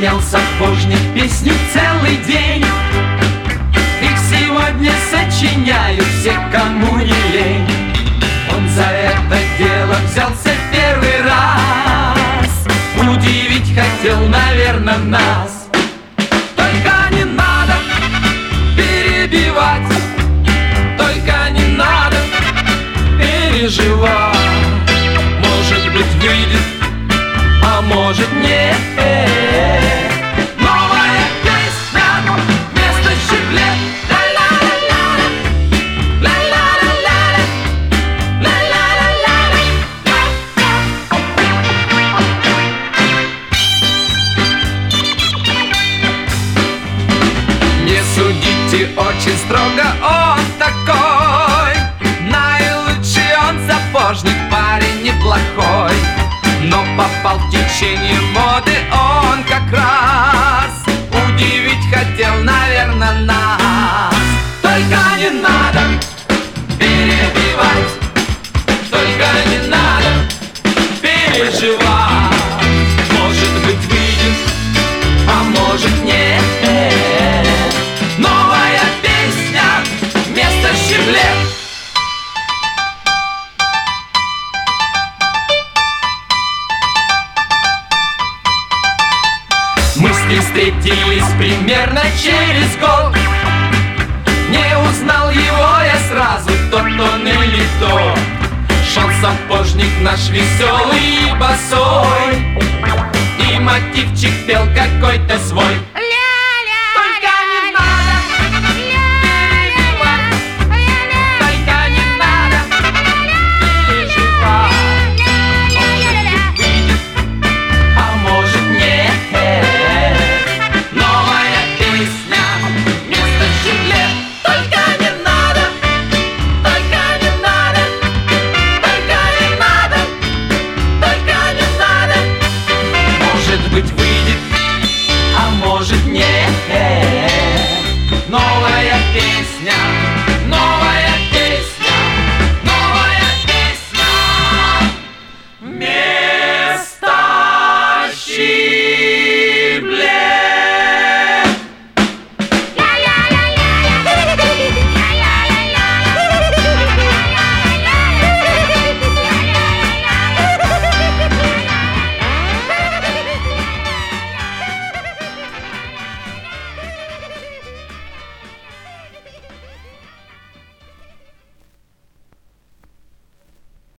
сочинял сапожник песню целый день. Их сегодня сочиняют все, кому не лень. Он за это дело взялся первый раз. Удивить хотел, наверное, нас. Только не надо перебивать, только не надо переживать. Может быть, выйдет, а может нет. Новая песня вместо щеглет. Не судите очень строго, он такой. Наилучший он сапожник, парень неплохой. Но попал в течение моды он как раз. Удивить хотел, наверное, нас. Только не надо перебивать, только не надо переживать. Может быть, выйдет, а может нет. Новая песня вместо щеглет. Мы с ним встретились примерно через год. Не узнал его я сразу, тот он или то. Шел сапожник наш веселый и босой, и мотивчик пел какой-то свой.